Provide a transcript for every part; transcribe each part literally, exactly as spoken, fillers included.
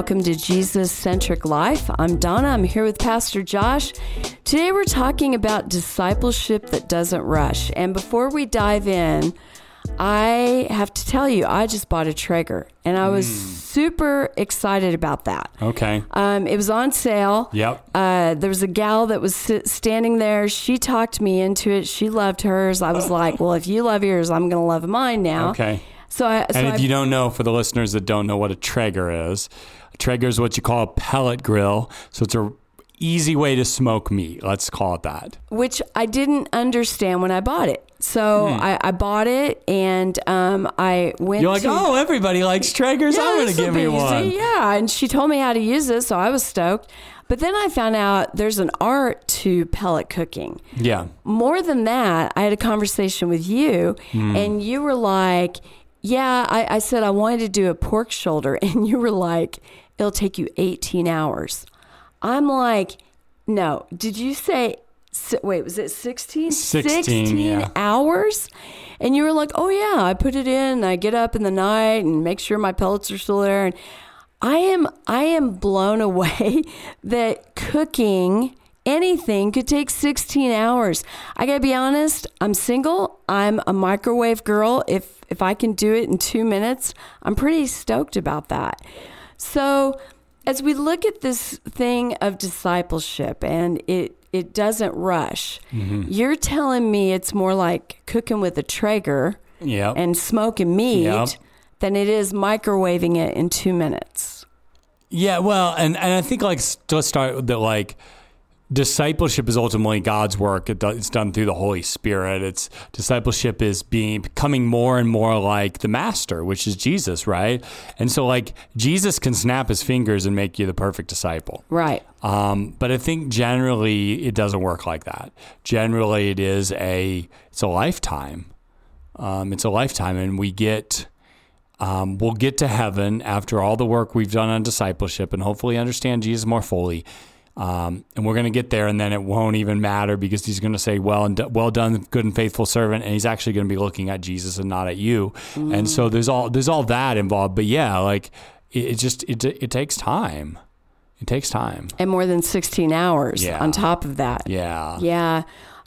welcome to Jesus Centric Life. I'm Donna. I'm here with Pastor Josh. Today we're talking about discipleship that doesn't rush. And before we dive in, I have to tell you, I just bought a Traeger, and I was mm. super excited about that. Okay. Um, it was on sale. Yep. Uh, there was a gal that was sit- standing there. She talked me into it. She loved hers. I was like, well, if you love yours, I'm going to love mine now. Okay. So, I, so and if I, you don't know, for the listeners that don't know what a Traeger is, a Traeger is what you call a pellet grill. So it's a easy way to smoke meat. Let's call it that. Which I didn't understand when I bought it. So hmm. I, I bought it, and um, I went You're like, to, oh, everybody likes Traegers. Yeah, I'm going to give me one. Yeah, and she told me how to use it, so I was stoked. But then I found out there's an art to pellet cooking. Yeah. More than that, I had a conversation with you, hmm. and you were like, yeah, I, I said I wanted to do a pork shoulder, and you were like, it'll take you eighteen hours. I'm like, no. Did you say, wait, was it sixteen? sixteen, sixteen yeah. hours? And you were like, oh, yeah, I put it in, and I get up in the night and make sure my pellets are still there. And I am, I am blown away that cooking anything could take sixteen hours. I got to be honest, I'm single. I'm a microwave girl. If, if I can do it in two minutes, I'm pretty stoked about that. So as we look at this thing of discipleship, and it, it doesn't rush, mm-hmm. you're telling me it's more like cooking with a Traeger yep. and smoking meat yep. than it is microwaving it in two minutes. Yeah, well, and, and I think like let's start with that, like, discipleship is ultimately God's work. It does, it's done through the Holy Spirit. It's discipleship is being becoming more and more like the master, which is Jesus, right? And so like Jesus can snap his fingers and make you the perfect disciple. Right. Um, but I think generally it doesn't work like that. Generally it is a, it's a lifetime. Um, it's a lifetime, and we get, um, we'll get to heaven after all the work we've done on discipleship and hopefully understand Jesus more fully. Um, and we're going to get there, and then it won't even matter because he's going to say, well, and well done, good and faithful servant. And he's actually going to be looking at Jesus and not at you. Mm. And so there's all, there's all that involved, but yeah, like it, it just, it, it takes time. It takes time. And more than sixteen hours yeah. on top of that. Yeah. Yeah.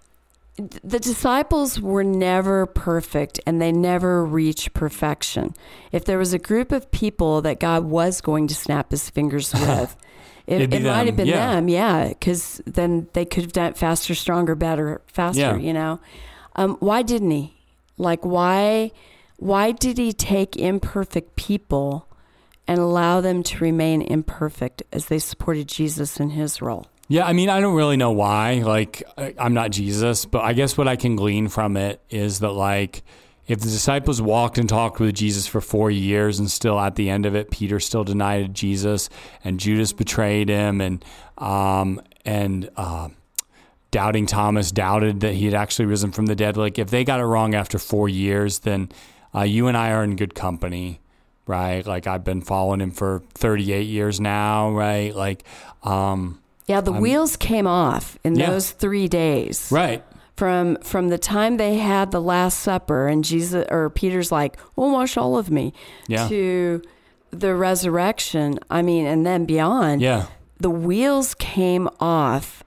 The disciples were never perfect, and they never reached perfection. If there was a group of people that God was going to snap his fingers with, It, it might have been yeah. them, yeah, because then they could have done it faster, stronger, better, faster, yeah. you know. Um, why didn't he? Like, why why did he take imperfect people and allow them to remain imperfect as they supported Jesus in his role? Yeah, I mean, I don't really know why. Like, I'm not Jesus, but I guess what I can glean from it is that, like, if the disciples walked and talked with Jesus for four years and still at the end of it, Peter still denied Jesus and Judas betrayed him, and um, and uh, doubting Thomas doubted that he had actually risen from the dead. Like, if they got it wrong after four years, then uh, you and I are in good company, right? Like, I've been following him for thirty-eight years now, right? Like, um, yeah, the I'm, wheels came off in yeah. those three days, right? From from the time they had the Last Supper and Jesus or Peter's like, "Well, wash all of me," yeah. to the resurrection. I mean, and then beyond. Yeah, the wheels came off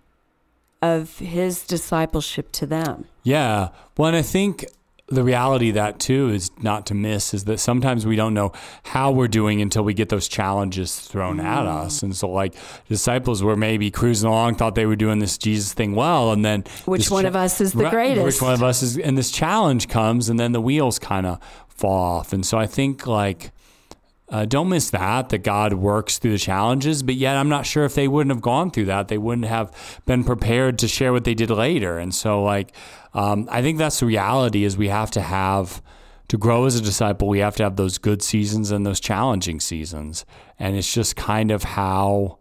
of his discipleship to them. Yeah, well, and I think the reality of that too is not to miss is that sometimes we don't know how we're doing until we get those challenges thrown mm. at us. And so like disciples were maybe cruising along, thought they were doing this Jesus thing well. And then which one cha- of us is the right, greatest? Which one of us is, and this challenge comes and then the wheels kind of fall off. And so I think like, Uh, don't miss that, that God works through the challenges, but yet I'm not sure if they wouldn't have gone through that. They wouldn't have been prepared to share what they did later. And so like, um, I think that's the reality is we have to have, to grow as a disciple, we have to have those good seasons and those challenging seasons. And it's just kind of how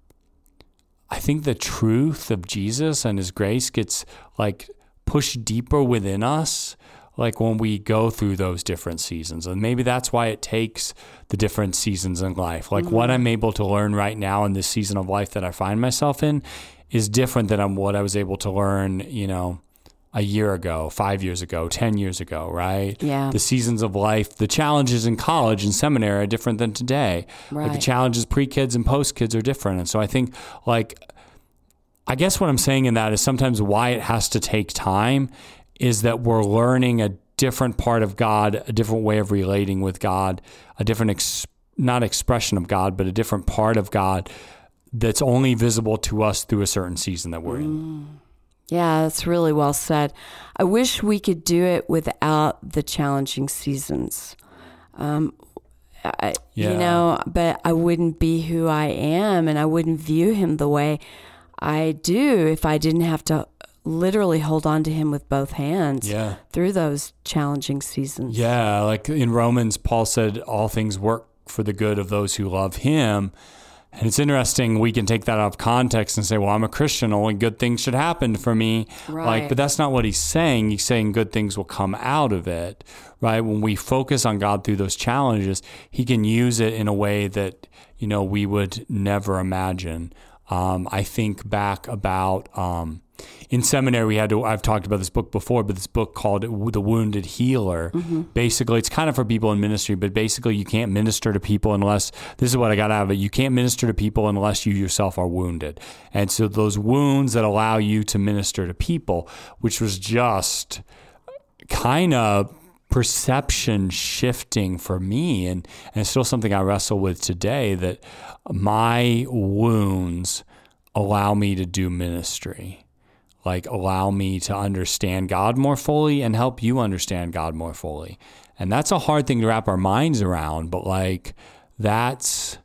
I think the truth of Jesus and his grace gets like pushed deeper within us, like when we go through those different seasons. And maybe that's why it takes the different seasons in life. Like mm-hmm. what I'm able to learn right now in this season of life that I find myself in is different than what I was able to learn, you know, a year ago, five years ago, ten years ago, right? Yeah. The seasons of life, the challenges in college and seminary are different than today. Right. Like the challenges pre-kids and post-kids are different. And so I think like, I guess what I'm saying in that is sometimes why it has to take time is that we're learning a different part of God, a different way of relating with God, a different, ex- not expression of God, but a different part of God that's only visible to us through a certain season that we're in. Mm. Yeah, that's really well said. I wish we could do it without the challenging seasons. Um, I, Yeah. You know, but I wouldn't be who I am, and I wouldn't view him the way I do if I didn't have to literally hold on to him with both hands Yeah. through those challenging seasons. Yeah, like in Romans, Paul said, all things work for the good of those who love him. And it's interesting, we can take that out of context and say, well, I'm a Christian, only good things should happen for me. Right. Like, but that's not what he's saying. He's saying good things will come out of it, right? When we focus on God through those challenges, he can use it in a way that, you know, we would never imagine. Um, I think back about, um, in seminary, we had to, I've talked about this book before, but this book called The Wounded Healer. Mm-hmm. Basically, it's kind of for people in ministry, but basically you can't minister to people unless, this is what I got out of it, you can't minister to people unless you yourself are wounded. And so those wounds that allow you to minister to people, which was just kind of perception shifting for me. And, and it's still something I wrestle with today, that my wounds allow me to do ministry. Like allow me to understand God more fully and help you understand God more fully. And that's a hard thing to wrap our minds around, but like that's,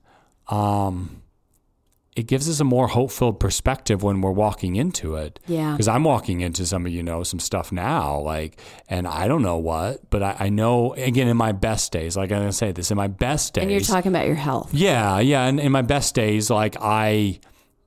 um, it gives us a more hope-filled perspective when we're walking into it. Yeah. Because I'm walking into some of, you know, some stuff now, like, and I don't know what, but I, I know, again, in my best days, like I'm going to say this, in my best days. And you're talking about your health. Yeah, yeah. And in my best days, like I...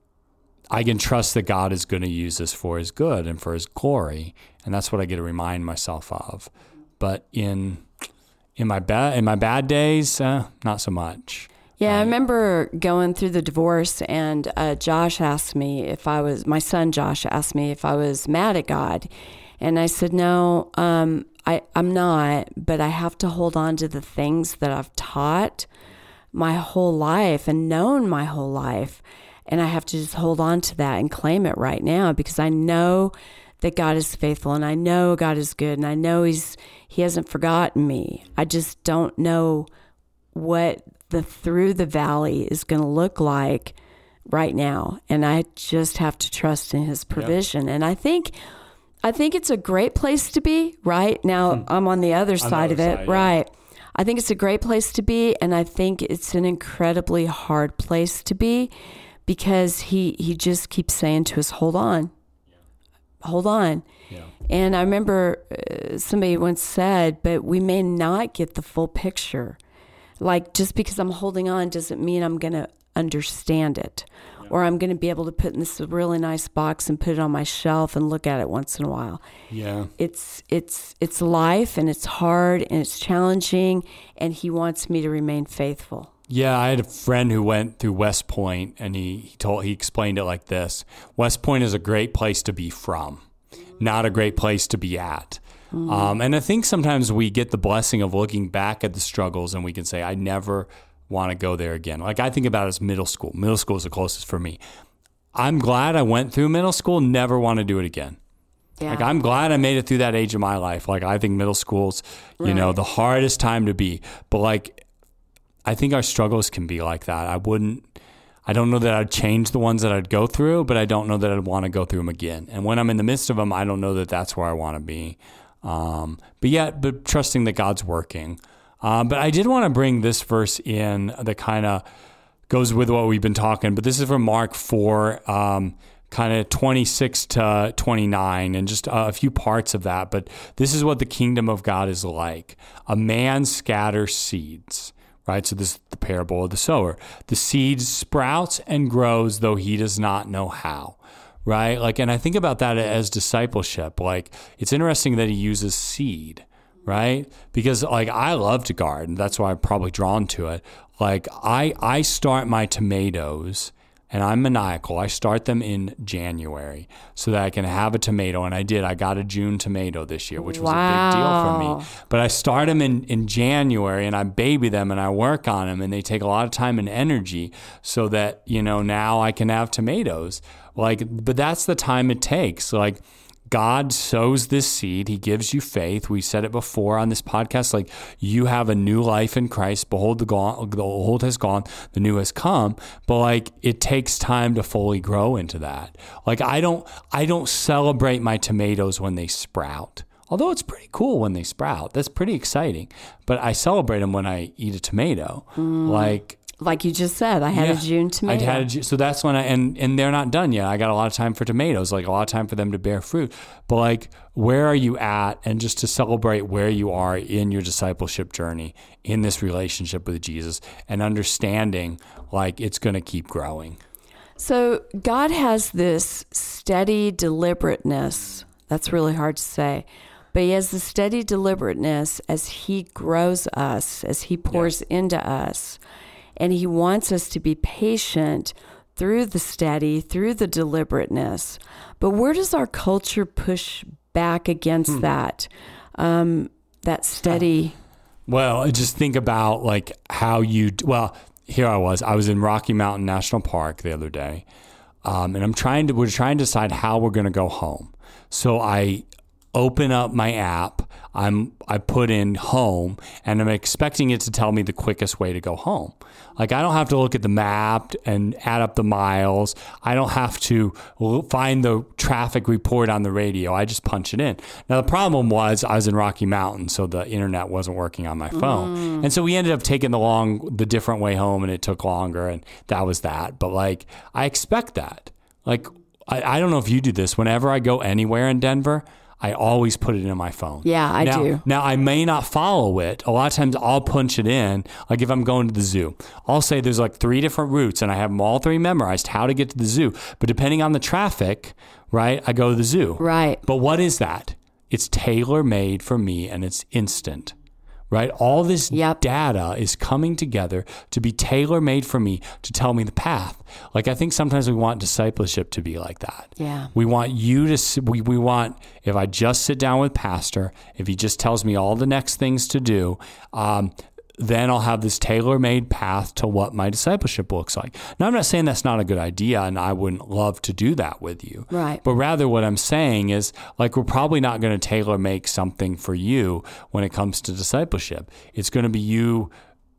I can trust that God is going to use this for his good and for his glory. And that's what I get to remind myself of. But in in my ba- in my bad days, uh, not so much. Yeah, I remember going through the divorce, and uh, Josh asked me if I was, my son Josh asked me if I was mad at God. And I said, no, um, I, I'm not, but I have to hold on to the things that I've taught my whole life and known my whole life. And I have to just hold on to that and claim it right now, because I know that God is faithful, and I know God is good, and I know he's he hasn't forgotten me. I just don't know what the through the valley is going to look like right now. And I just have to trust in his provision. Yeah. And I think I think it's a great place to be right now. Hmm. I'm on the other side the other of it. Side, yeah. Right. I think it's a great place to be. And I think it's an incredibly hard place to be, because he, he just keeps saying to us, hold on, yeah. hold on. Yeah. And I remember uh, somebody once said, but we may not get the full picture. Like, just because I'm holding on doesn't mean I'm going to understand it, yeah. or I'm going to be able to put it in this really nice box and put it on my shelf and look at it once in a while. Yeah. It's, it's, it's life, and it's hard, and it's challenging, and he wants me to remain faithful. Yeah, I had a friend who went through West Point, and he, he told he explained it like this: West Point is a great place to be from, not a great place to be at. Mm-hmm. Um, and I think sometimes we get the blessing of looking back at the struggles, and we can say, I never want to go there again. Like I think about it as middle school. Middle school is the closest for me. I'm glad I went through middle school, never want to do it again. Yeah. Like I'm glad I made it through that age of my life. Like I think middle school's, you right. know, the hardest time to be. But like, I think our struggles can be like that. I wouldn't, I don't know that I'd change the ones that I'd go through, but I don't know that I'd want to go through them again. And when I'm in the midst of them, I don't know that that's where I want to be. Um, but yet, but trusting that God's working. Um, but I did want to bring this verse in that kind of goes with what we've been talking, but this is from Mark four, um, kind of twenty-six to twenty-nine, and just a few parts of that. But this is what the kingdom of God is like. A man scatters seeds. Right, so this is the parable of the sower. The seed sprouts and grows, though he does not know how. Right, like, and I think about that as discipleship. Like, it's interesting that he uses seed, right? Because, like, I love to garden. That's why I'm probably drawn to it. Like, I I start my tomatoes, and I'm maniacal. I start them in January so that I can have a tomato. And I did. I got a June tomato this year, which was wow. a big deal for me. But I start them in, in January, and I baby them, and I work on them, and they take a lot of time and energy so that, you know, now I can have tomatoes. Like, but that's the time it takes. Like, God sows this seed. He gives you faith. We said it before on this podcast, like, you have a new life in Christ. Behold, the, gone, the old has gone, the new has come. But like, it takes time to fully grow into that. Like, I don't, I don't celebrate my tomatoes when they sprout. Although it's pretty cool when they sprout. That's pretty exciting. But I celebrate them when I eat a tomato. Mm. Like, Like you just said, I had yeah, a June tomato. I had a, so that's when I, and, and they're not done yet. I got a lot of time for tomatoes, like a lot of time for them to bear fruit. But like, where are you at? And just to celebrate where you are in your discipleship journey, in this relationship with Jesus, and understanding like it's going to keep growing. So God has this steady deliberateness. That's really hard to say. But he has the steady deliberateness as he grows us, as he pours yeah. into us. And he wants us to be patient through the steady, through the deliberateness. But where does our culture push back against hmm. that, um, that steady? Well, just think about like how you, well, here I was, I was in Rocky Mountain National Park the other day. Um, and I'm trying to, we're trying to decide how we're going to go home. So I open up my app, I'm I put in home, and I'm expecting it to tell me the quickest way to go home. Like, I don't have to look at the map and add up the miles. I don't have to find the traffic report on the radio. I just punch it in. Now, the problem was I was in Rocky Mountain, so the internet wasn't working on my phone. Mm. And so we ended up taking the long, the different way home, and it took longer, and that was that. But like, I expect that. Like, I, I don't know if you do this. Whenever I go anywhere in Denver, I always put it in my phone. Yeah, I now, do. Now, I may not follow it. A lot of times I'll punch it in. Like if I'm going to the zoo, I'll say there's like three different routes and I have them all three memorized, how to get to the zoo. But depending on the traffic, right, I go to the zoo. Right. But what is that? It's tailor-made for me and it's instant. Right? All this yep. data is coming together to be tailor-made for me to tell me the path. Like, I think sometimes we want discipleship to be like that. Yeah. We want you to, we, we want, if I just sit down with Pastor, if he just tells me all the next things to do, um, then I'll have this tailor-made path to what my discipleship looks like. Now, I'm not saying that's not a good idea, and I wouldn't love to do that with you. Right. But rather what I'm saying is, like, we're probably not going to tailor-make something for you when it comes to discipleship. It's going to be you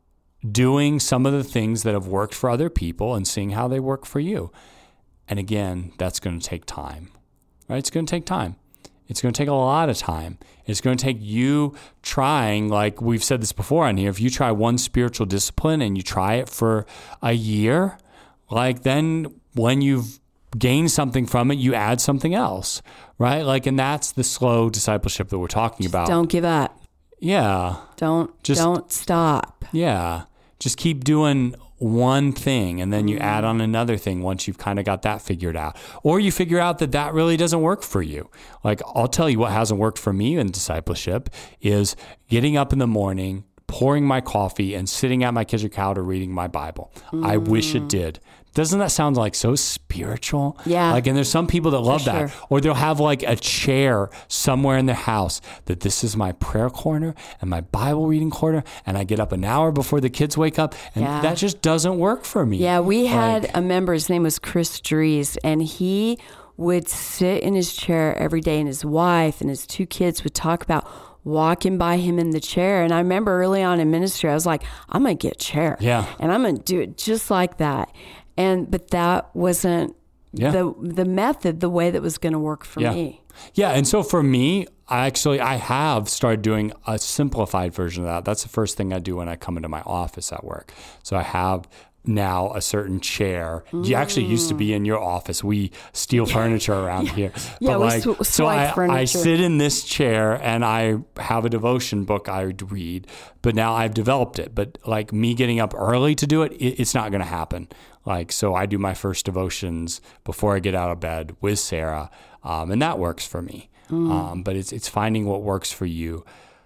doing some of the things that have worked for other people and seeing how they work for you. And again, that's going to take time. Right? It's going to take time. It's going to take a lot of time. It's going to take you trying, like we've said this before on here, if you try one spiritual discipline and you try it for a year, like then when you've gained something from it, you add something else, right? Like, and that's the slow discipleship that we're talking Just about. Don't give up. Yeah. Don't, Just, don't stop. Yeah. Just keep doing one thing and then you add on another thing once you've kind of got that figured out. Or you figure out that that really doesn't work for you. Like, I'll tell you what hasn't worked for me in discipleship is getting up in the morning, pouring my coffee, and sitting at my kitchen counter reading my Bible. Mm. I wish it did. Doesn't that sound like so spiritual? Yeah. Like, and there's some people that love that. Sure. Or they'll have like a chair somewhere in their house that this is my prayer corner and my Bible reading corner. And I get up an hour before the kids wake up. And yeah. that just doesn't work for me. Yeah, we like, had a member, his name was Chris Dries, and he would sit in his chair every day, and his wife and his two kids would talk about walking by him in the chair. And I remember early on in ministry, I was like, I'm going to get a chair. Yeah. And I'm going to do it just like that. And, but that wasn't yeah. the, the method, the way that was going to work for yeah. me. Yeah. And so for me, I actually, I have started doing a simplified version of that. That's the first thing I do when I come into my office at work. So I have now a certain chair. Mm. You actually used to be in your office. We steal furniture around yeah. here. Yeah, but we like, sw- so I, furniture. I sit in this chair and I have a devotion book I read, but now I've developed it. But like me getting up early to do it, it it's not going to happen. Like, so I do my first devotions before I get out of bed with Sarah. Um, and that works for me. Mm. Um, but it's, it's finding what works for you.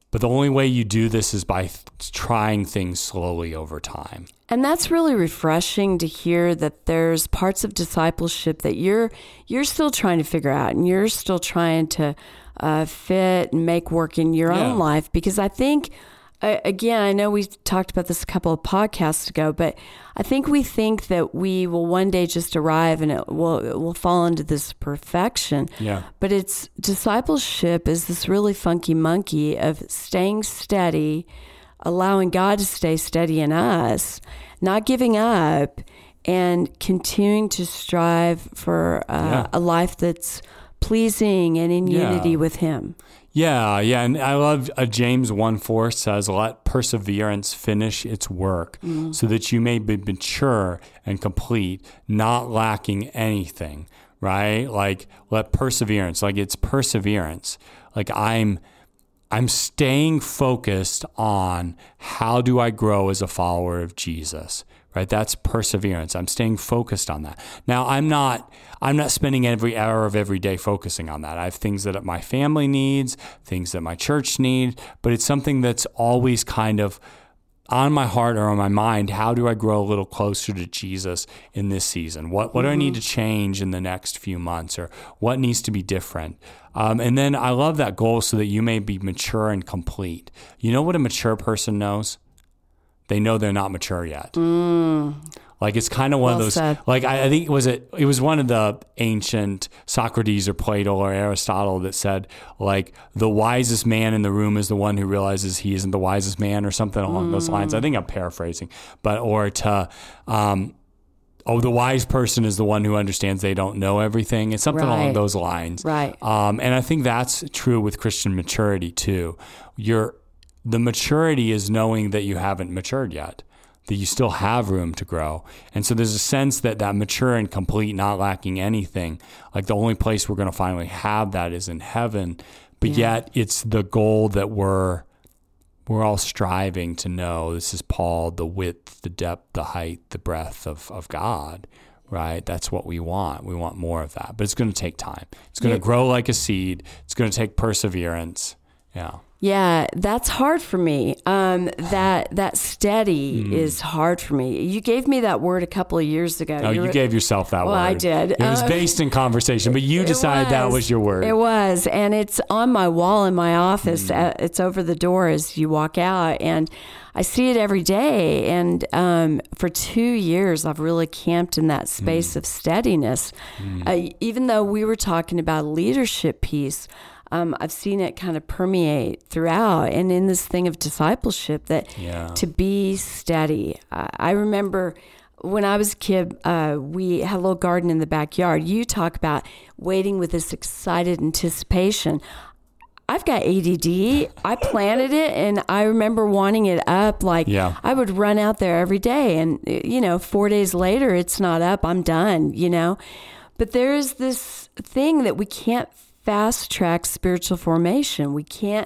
But the only way you do this is by th- trying things slowly over time. And that's really refreshing to hear that there's parts of discipleship that you're you're still trying to figure out, and you're still trying to uh, fit and make work in your Yeah. own life. Because I think, uh, again, I know we talked about this a couple of podcasts ago, but I think we think that we will one day just arrive and it will it will fall into this perfection. Yeah. But it's discipleship is this really funky monkey of staying steady, allowing God to stay steady in us, not giving up, and continuing to strive for uh, Yeah. a life that's pleasing and in Yeah. unity with Him. Yeah, yeah, and I love uh, James one four says, "Let perseverance finish its work, Mm. so that you may be mature and complete, not lacking anything." Right? Like, let perseverance, like it's perseverance. Like I'm, I'm staying focused on how do I grow as a follower of Jesus. Right? That's perseverance. I'm staying focused on that. Now, I'm not I'm not spending every hour of every day focusing on that. I have things that my family needs, things that my church need, but it's something that's always kind of on my heart or on my mind. How do I grow a little closer to Jesus in this season? What what do I need to change in the next few months, or what needs to be different? Um, and then I love that goal, so that you may be mature and complete. You know what a mature person knows? They know they're not mature yet. Mm. Like it's kind of one Well of those, said. like I, I think it was it, it was one of the ancient Socrates or Plato or Aristotle that said, like, the wisest man in the room is the one who realizes he isn't the wisest man, or something along mm. those lines. I think I'm paraphrasing, but, or to, um, oh, the wise person is the one who understands they don't know everything. It's something Right. along those lines. Right. Um, and I think that's true with Christian maturity too. You're, the maturity is knowing that you haven't matured yet, that you still have room to grow. And so there's a sense that that mature and complete, not lacking anything, like the only place we're going to finally have that is in heaven. But Yeah. yet it's the goal that we're we're all striving to know. This is Paul, the width, the depth, the height, the breadth of, of God, right? That's what we want. We want more of that. But it's going to take time. It's going to Yeah. grow like a seed. It's going to take perseverance. Yeah. Yeah, that's hard for me. Um, that that steady Mm. is hard for me. You gave me that word a couple of years ago. Oh, you were- gave yourself that Well, word. I did. It was Uh, based in conversation, but you It decided that was your word. It was, and it's on my wall in my office. Mm. Uh, It's over the door as you walk out, and I see it every day. And um, for two years, I've really camped in that space Mm. of steadiness. Uh, even though we were talking about a leadership piece, um, I've seen it kind of permeate throughout, and in this thing of discipleship, that Yeah. to be steady. I, I remember. When I was a kid, uh, we had a little garden in the backyard. You talk about waiting with this excited anticipation. I've got A D D. I planted it, and I remember wanting it up. Like, Yeah. I would run out there every day, and, you know, four days later, it's not up. I'm done, you know. But there is this thing that we can't fast track spiritual formation. We can't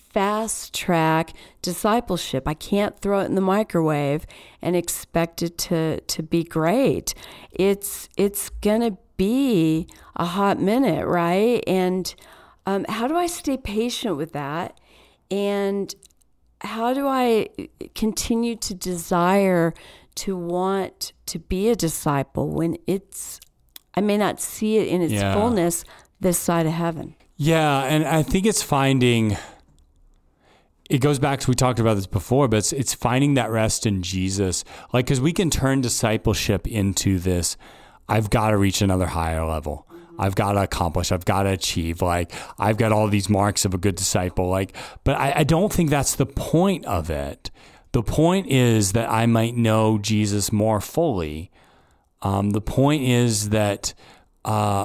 fast track discipleship. I can't throw it in the microwave and expect it to to be great. It's it's gonna be a hot minute, right? And um, how do I stay patient with that? And how do I continue to desire to want to be a disciple when it's I may not see it in its Yeah. fullness this side of heaven? Yeah, and I think it's finding, it goes back to, we talked about this before, but it's, it's finding that rest in Jesus. Like, because we can turn discipleship into this, I've got to reach another higher level. I've got to accomplish, I've got to achieve, like, I've got all these marks of a good disciple. Like, but I, I don't think that's the point of it. The point is that I might know Jesus more fully. Um, the point is that uh,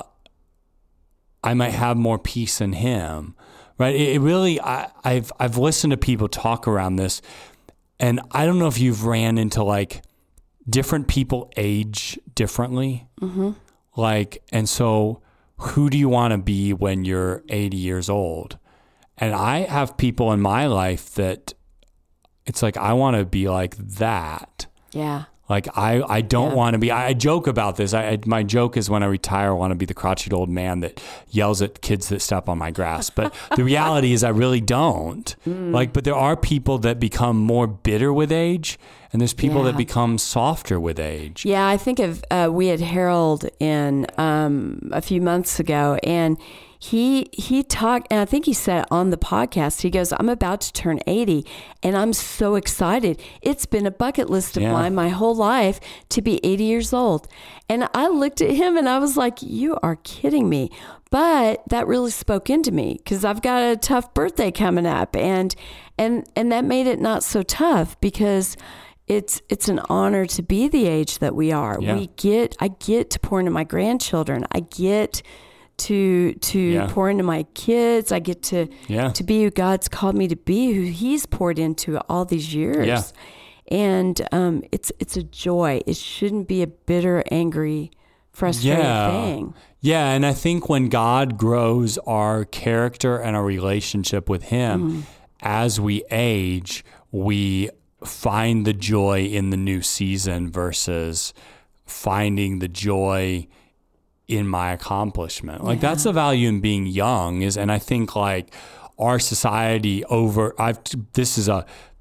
I might have more peace in Him, right? It, it really, I, I've I've listened to people talk around this, and I don't know if you've ran into, like, different people age differently, Mm-hmm. like, and so who do you want to be when you're eighty years old? And I have people in my life that it's like, I want to be like that. Yeah. Like I, I don't Yeah. want to be, I, I joke about this. I, I, my joke is when I retire, I want to be the crotchety old man that yells at kids that step on my grass. But the reality is I really don't. Mm. Like, but there are people that become more bitter with age, and there's people Yeah. that become softer with age. Yeah, I think of, uh, we had Harold in um, a few months ago, and he he talked, and I think he said on the podcast, he goes, I'm about to turn eighty, and I'm so excited. It's been a bucket list of Yeah. mine my whole life to be eighty years old. And I looked at him and I was like, you are kidding me. But that really spoke into me because I've got a tough birthday coming up, and and and that made it not so tough because it's it's an honor to be the age that we are. Yeah. We get I get to pour into my grandchildren. I get to to Yeah. pour into my kids. I get to Yeah. to be who God's called me to be, who He's poured into all these years. Yeah. And um, it's it's a joy. It shouldn't be a bitter, angry, frustrated Yeah. thing. Yeah, and I think when God grows our character and our relationship with Him, Mm-hmm. as we age, we find the joy in the new season versus finding the joy in my accomplishment. Like Yeah. that's the value in being young is, and I think like our society over, I've, this is a,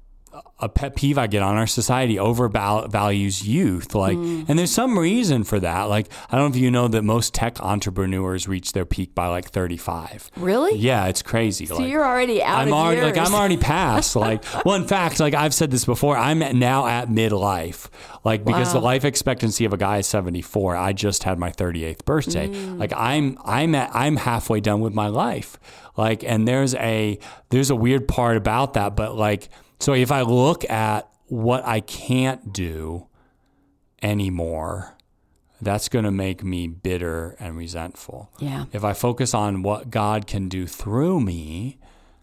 a pet peeve I get on. Our society overvalues youth. Like, Mm. and there's some reason for that. Like, I don't know if you know that most tech entrepreneurs reach their peak by like thirty-five. Really? Yeah, it's crazy. So like, you're already out I'm of already years. like I'm already past. Like, well, in fact, like I've said this before, I'm at, now at midlife. Like because Wow. the life expectancy of a guy is seventy-four. I just had my thirty-eighth birthday. Mm. Like I'm I'm at, I'm halfway done with my life. Like, and there's a there's a weird part about that. But like, so if I look at what I can't do anymore, that's going to make me bitter and resentful. Yeah. If I focus on what God can do through me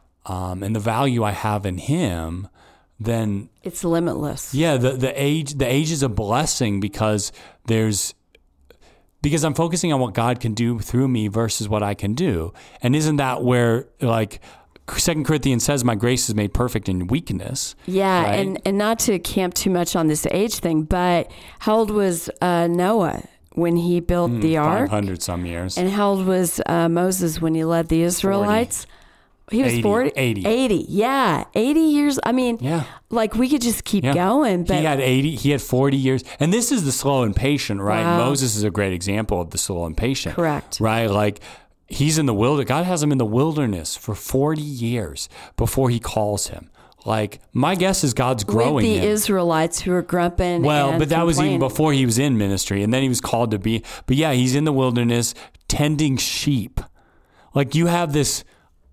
um, and the value I have in Him, then It's limitless. yeah, the the age the age is a blessing because there's because I'm focusing on what God can do through me versus what I can do. And isn't that where like Second Corinthians says, my grace is made perfect in weakness. Yeah, right? and, and not to camp too much on this age thing, but how old was uh, Noah when he built the five ark? hundred some years. And how old was uh, Moses when he led the Israelites? He was eighty, forty? eighty. eighty, yeah. eighty years. I mean, Yeah. like we could just keep Yeah. going. But he had eighty, he had forty years. And this is the slow and patient, right? Wow. Moses is a great example of the slow and patient. Correct. Right? Like he's in the wilderness. God has him in the wilderness for forty years before he calls him. Like my guess is God's growing with the him. Israelites who were grumping. Well, and but that was even complaining. before he was in ministry. And then he was called to be, but yeah, he's in the wilderness tending sheep. Like you have this,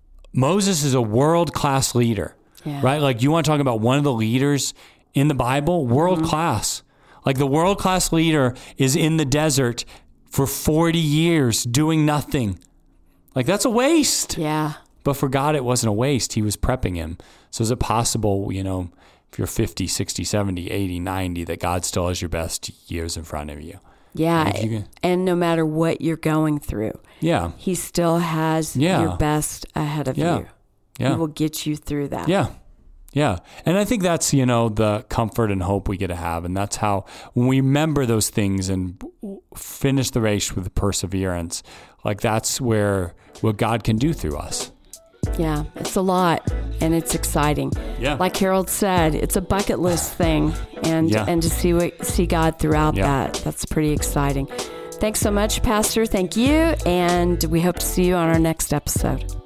Moses is a world-class leader, Yeah. right? Like you want to talk about one of the leaders in the Bible, world-class. Mm-hmm. Like the world-class leader is in the desert for forty years doing nothing. Like that's a waste. Yeah. But for God, it wasn't a waste. He was prepping him. So is it possible, you know, if you're fifty, sixty, seventy, eighty, ninety, that God still has your best years in front of you? Yeah. If you can- And no matter what you're going through, Yeah. He still has Yeah. your best ahead of Yeah. you. Yeah. He will get you through that. Yeah. Yeah. And I think that's, you know, the comfort and hope we get to have. And that's how, when we remember those things and finish the race with perseverance, like that's where, what God can do through us. Yeah, it's a lot and it's exciting. Yeah. Like Harold said, it's a bucket list thing, and Yeah. and to see what, see God throughout Yeah. that, that's pretty exciting. Thanks so much, Pastor. Thank you, and we hope to see you on our next episode.